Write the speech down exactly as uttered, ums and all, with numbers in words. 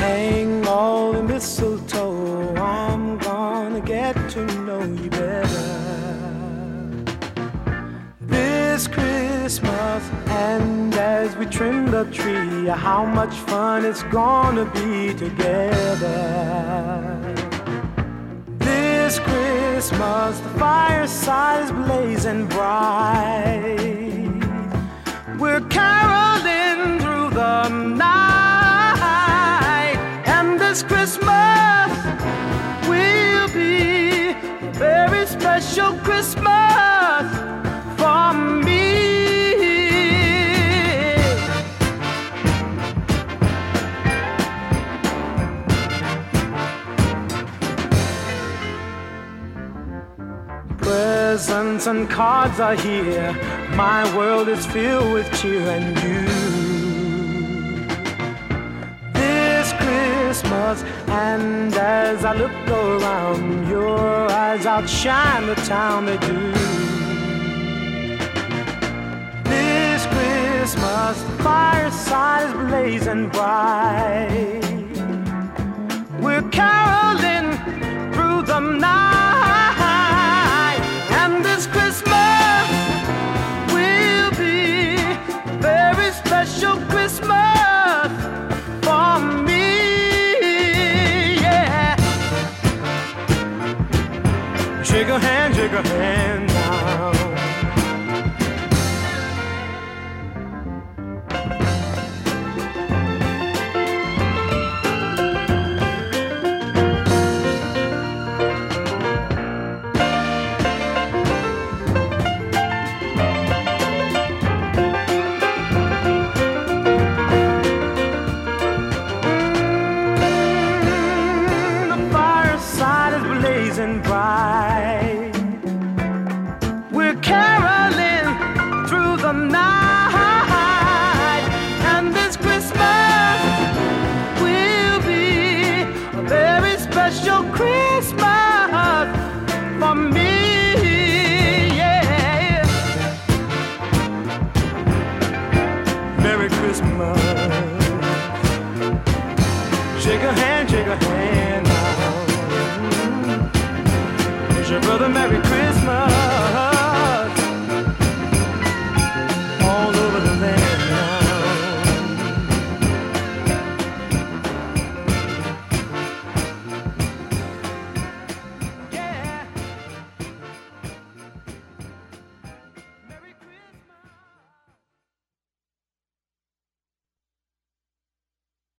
hang all the mistletoe. I'm gonna get to know you better this Christmas. And as we trim the tree, how much fun it's gonna be together this Christmas. The fireside is blazing bright. We're caroling through the night, and this Christmas will be a very special Christmas for me. Presents and cards are here. My world is filled with cheer and you. This Christmas, and as I look around, your eyes outshine the town they do. This Christmas, the fireside is blazing bright. We're caroling through the night, and this Christmas will be a very special Christmas for me, yeah. Shake a hand, shake a hand now. Bright. We're caroling through the night, and this Christmas will be a very special Christmas for me, yeah. Merry Christmas. Shake a hand, shake a hand now. Your brother, Merry Christmas.